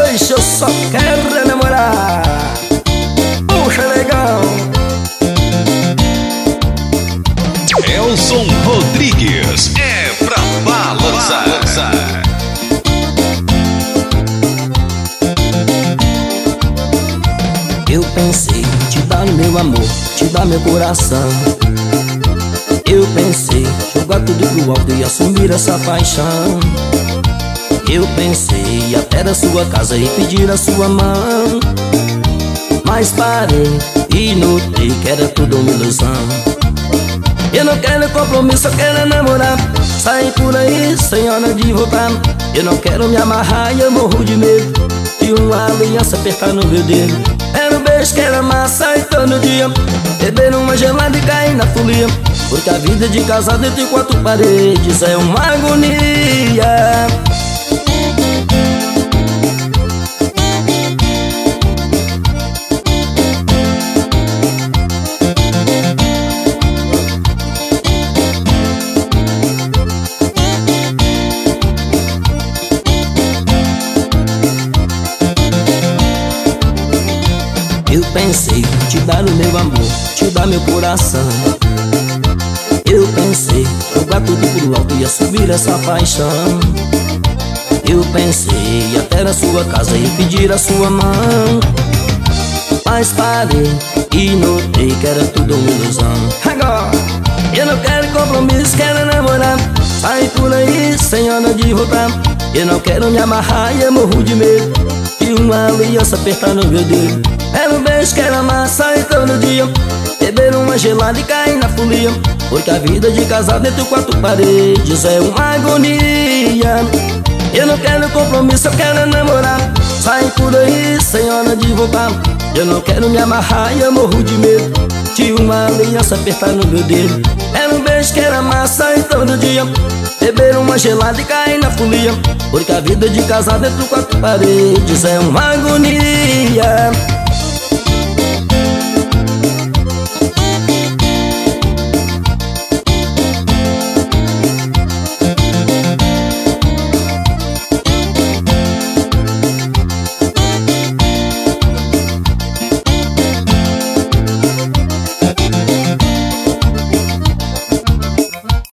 Hoje eu só quero namorar. Puxa, legal. Elson Rodrigues é pra balançar. Eu pensei em te dar meu amor, te dar meu coração. Eu pensei jogar tudo pro alto e assumir essa paixão. Eu pensei até da sua casa e pedir a sua mão, mas parei e notei que era tudo uma ilusão. Eu não quero compromisso, eu quero namorar. Sair por aí sem hora de voltar. Eu não quero me amarrar e eu morro de medo de uma aliança apertar no meu dedo. Era um beijo, quero amar, sair todo dia, beber uma gelada e cair na folia. Porque a vida de casado entre quatro paredes é uma agonia. Eu pensei em te dar o meu amor, te dar meu coração. Eu pensei jogar tudo pro alto e assumir essa paixão. Eu pensei até na sua casa e pedir a sua mão, mas parei e notei que era tudo uma ilusão. Agora eu não quero compromisso, quero namorar. Sair por aí sem hora de voltar. Eu não quero me amarrar e eu morro de medo de uma aliança apertar no meu dedo. Era um beijo, quero amar, sair todo dia, beber uma gelada e cair na folia. Porque a vida de casado entre quatro paredes é uma agonia. Eu não quero compromisso, eu quero namorar. Sair por aí sem hora de voltar. Eu não quero me amarrar e eu morro de medo de uma aliança apertar no meu dedo. Era um beijo, quero amar, sair todo dia, beber uma gelada e cair na folia. Porque a vida de casado entre quatro paredes é uma agonia.